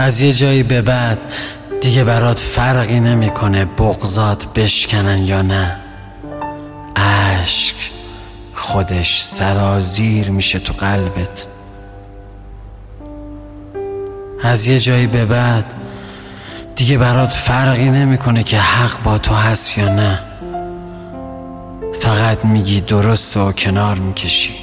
از یه جایی به بعد دیگه برات فرقی نمیکنه بغضات بشکنن یا نه. عشق خودش سرازیر میشه تو قلبت. از یه جایی به بعد دیگه برات فرقی نمیکنه که حق با تو هست یا نه. فقط میگی درسته و کنار میکشی.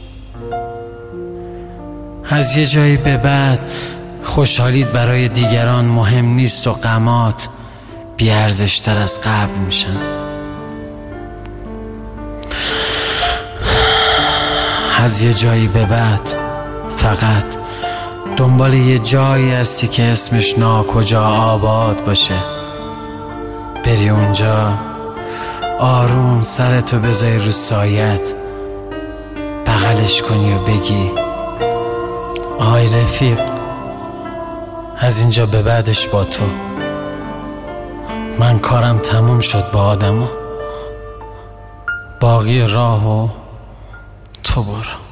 از یه جایی به بعد خوشحالیت برای دیگران مهم نیست و غمات بی‌ارزش‌تر از قبل میشن. از یه جایی به بعد فقط دنبال یه جایی هستی که اسمش ناکجا آباد باشه. بری اونجا آروم سرتو بذاری رو سایت، بغلش کنی و بگی آی رفیق، از اینجا به بعدش با تو. من کارم تموم شد با آدما، باقی راهو تو برو.